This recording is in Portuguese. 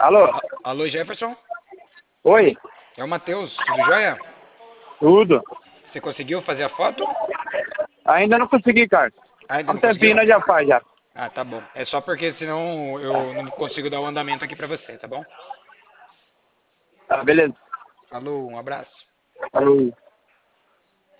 Alô? Alô, Jefferson? Oi? É o Matheus, tudo jóia? Tudo? Você conseguiu fazer a foto? Ainda não consegui, cara. Ainda Há um não conseguiu? tempinho nós já faz já. Ah, tá bom. É só porque senão eu não consigo dar o andamento aqui pra você, tá bom? Tá, beleza. Falou, um abraço. Falou.